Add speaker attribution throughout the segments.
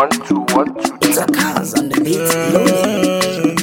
Speaker 1: 1 2 1 2.
Speaker 2: It's a cause on the beat loading.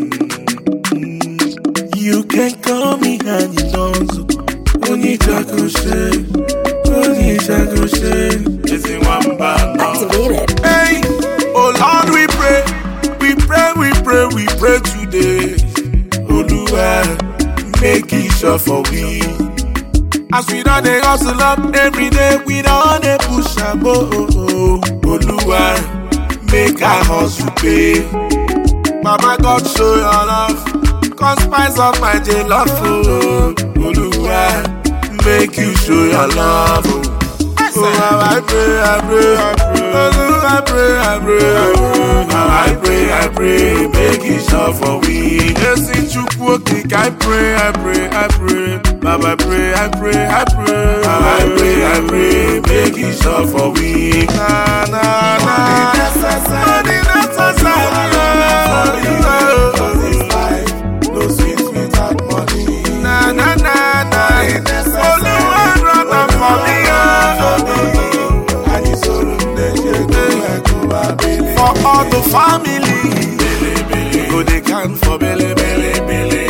Speaker 3: You can call me Honey Donzo. Only Jago Shay. Only Jago Shay. Is it one band?
Speaker 2: Activated.
Speaker 3: Hey, oh Lord, we pray. We pray, we pray, we pray today. Oluwa, make it sure for we. As we done dey hustle up every day, we done dey push am. Oluwa, make our hustle pay. Mama God show your love, cause spice of my J love. Oluwa, make you show your love. Oh, I pray, I pray, I pray. Oluwa, I pray, I pray, I pray. I pray, make it sure for we. Yes, in Chukwokik, I pray, I pray, I pray. Baba, I pray, I pray, I pray. I pray, make it sure for we. Na, na, na. Money necessary. Cause it's life, no sweet without money. Na, na, na, na. Oluwa, run up for me. For all the family, go they can for belly, belly, belly.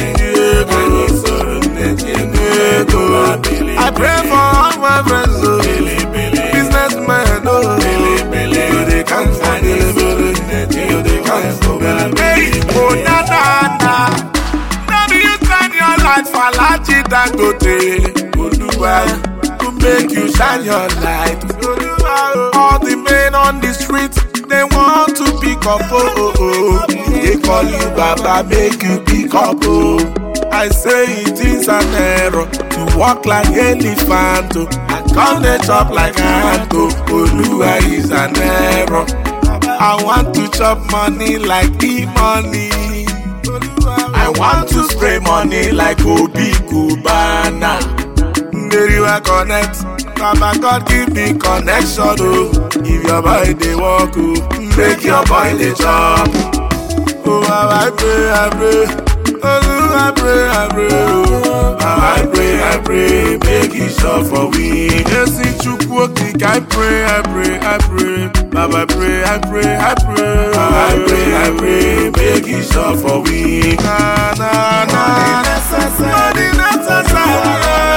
Speaker 3: I pray for all my friends, businessmen, go they can for belly, belly. Go they can for belly, belly. Oh na na na, now you turn your light for Lachi Dangote. Oluwa, to make you shine your light. All the men on the streets, they want to pick up, They call you Baba, make you pick up, I say it is an error to walk like elephant, and come the chop like a ant, Oluwa is an error. I want to chop money like E-money. I want to spray money like Obi Kubana. Very well connect. Baba God give me connection, If your boy they walk, make your boy they chop. Oh, I pray, I pray. Oh, I pray, I pray. I pray, make it sure for we. Yes, in Chukwokik, I pray, I pray, I pray. Baba, I pray, I pray, I pray. I pray, make it sure for we. Na, na, na. Money necessary.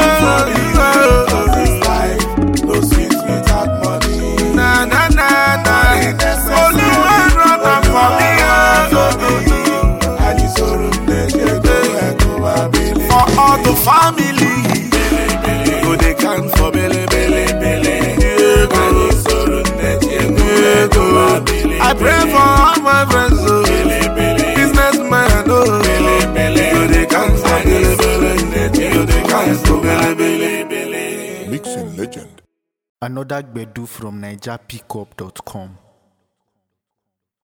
Speaker 3: No sweet without money. Na na na na. Oluwa run up for me. For all the family, go they can for belly, belly, belly. I pray for all my friends, businessmen, go they can for belly, belly. Go they can for belly, belly, belly.
Speaker 4: Mixing legend.
Speaker 5: Another Gbedu from NigerPickup.com.